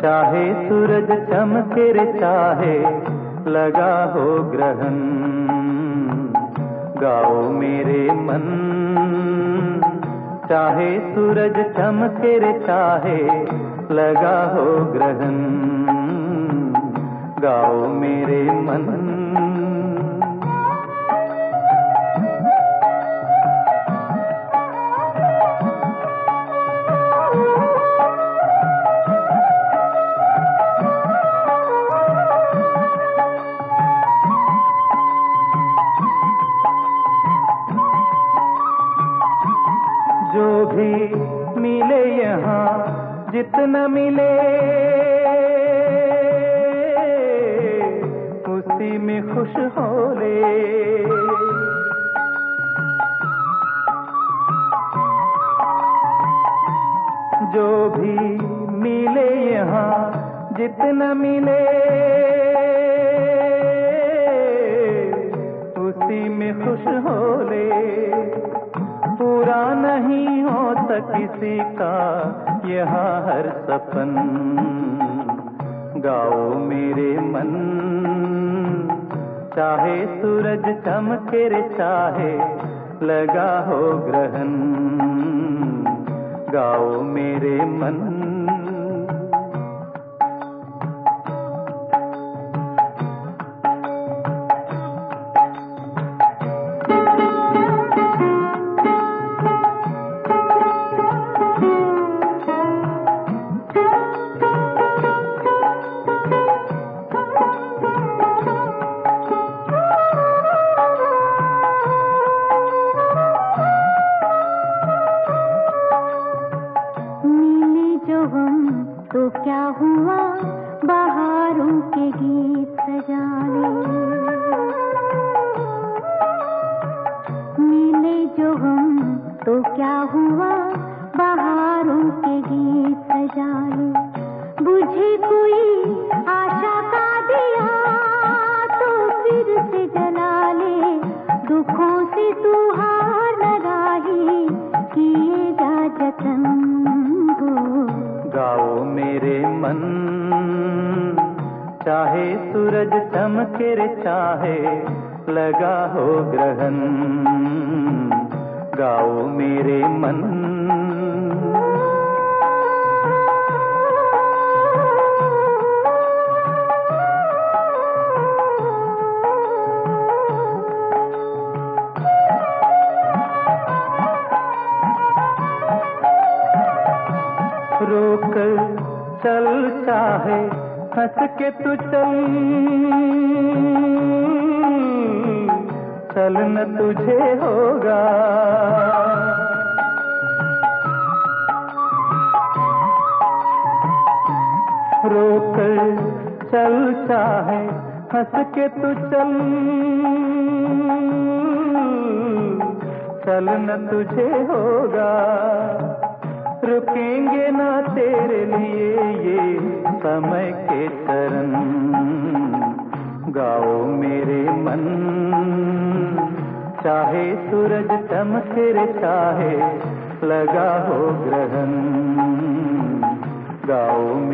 चाहे सूरज चमके रे चाहे लगा हो ग्रहण, गाओ मेरे मन। चाहे सूरज चमके रे चाहे लगा हो ग्रहण, गाओ मेरे मन। जो भी मिले यहाँ जितना मिले उसी में खुश हो ले। जो भी मिले यहाँ जितना मिले उसी में खुश हो ले। पूरा नहीं होता किसी का यहाँ हर सपन, गाओ मेरे मन। चाहे सूरज चमके रे चाहे लगा हो ग्रहण, गाओ मेरे मन। तो क्या हुआ बहारों के गीत सजाने, मिले जो हम तो क्या हुआ बहारों के गीत सजाने। बुझे कोई आशा का दिया तो फिर से जला ले, दुखों से तू हार लगाही किएगा जतन हो, गाओ मेरे मन। चाहे सूरज चमके रे चाहे लगा हो ग्रहण, गाओ मेरे मन। रोक चल चाहे हंस के तू चल, चलना तुझे होगा। रोक चल चाहे हंस के तू चल, चलना तुझे होगा। रुकेंगे ना तेरे लिए ये समय के चरण, गाओ मेरे मन। चाहे सूरज चमके रे चाहे लगा हो ग्रहण, गाओ